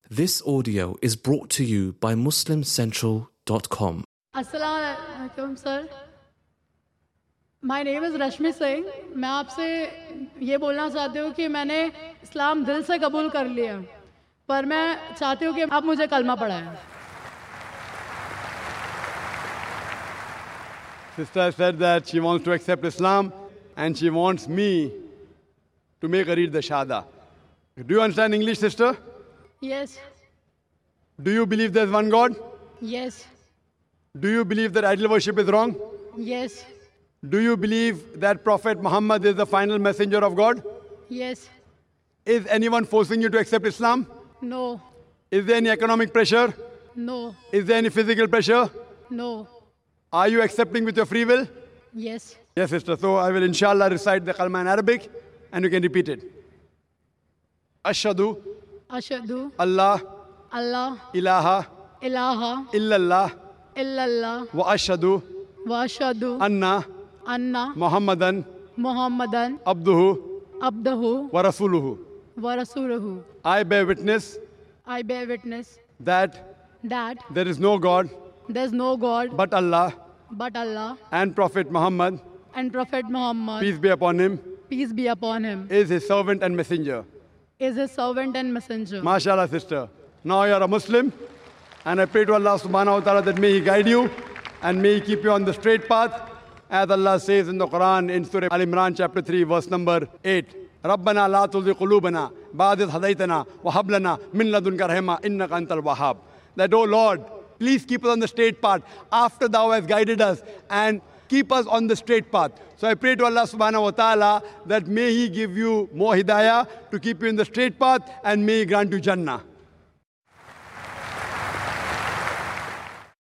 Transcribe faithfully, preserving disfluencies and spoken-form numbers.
This audio is brought to you by Muslim Central dot com. Assalamu alaikum, sir. My name is Rashmi Singh. मैं आपसे ये बोलना चाहती हूँ कि मैंने इस्लाम दिल से कबूल कर लिया, पर मैं चाहती हूँ कि आप मुझे कलमा पढ़ाएं. Sister said that she wants to accept Islam and she wants me to make her read the Shahada. Do you understand English, sister? Yes. Do you believe there's one God? Yes. Do you believe that idol worship is wrong? Yes. Do you believe that Prophet Muhammad is the final messenger of God? Yes. Is anyone forcing you to accept Islam? No. Is there any economic pressure? No. Is there any physical pressure? No. Are you accepting with your free will? Yes. Yes, sister. So I will inshallah recite the kalma in Arabic and you can repeat it. Ashhadu Ashhadu Allah Allah ilaha ilaha illallah illallah wa ashhadu wa ashhadu anna anna Muhammadan Muhammadan abduhu abdahu wa rasuluhu. wa rasuluhu. I bear witness I bear witness that that there is no God there's no God but Allah but Allah, and Prophet Muhammad, and Prophet Muhammad, peace be upon him, peace be upon him, is his servant and messenger. is his servant and messenger. MashaAllah, sister. Now you are a Muslim, and I pray to Allah subhanahu wa ta'ala that may He guide you and may He keep you on the straight path. As Allah says in the Quran in Surah Al-Imran chapter three verse number eight. رَبَّنَا لَا تُزِغْ قُلُوبَنَا بَعْدَ إِذْ هَدَيْتَنَا وَهَبْ لَنَا مِن لَدُنْكَ رَحْمَةً إِنَّكَ أَنْتَ الْوَهَّابُ. That, oh Lord, please keep us on the straight path after Thou hast guided us and keep us on the straight path. So I pray to Allah subhanahu wa ta'ala that may He give you more hidayah to keep you in the straight path and may He grant you Jannah.